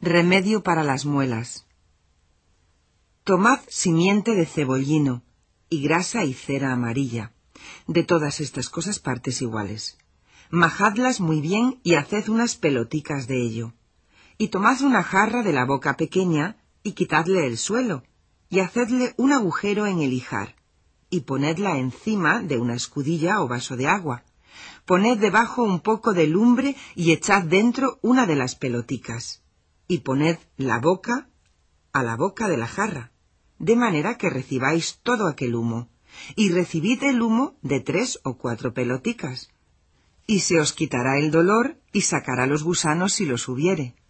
Remedio para las muelas. Tomad simiente de cebollino, y grasa y cera amarilla, de todas estas cosas partes iguales. Majadlas muy bien y haced unas peloticas de ello. Y tomad una jarra de la boca pequeña, y quitadle el suelo, y hacedle un agujero en el ijar, y ponedla encima de una escudilla o vaso de agua. Poned debajo un poco de lumbre y echad dentro una de las peloticas, y poned la boca a la boca de la jarra, de manera que recibáis todo aquel humo, y recibid el humo de 3 o 4 peloticas, y se os quitará el dolor y sacará los gusanos si los hubiere.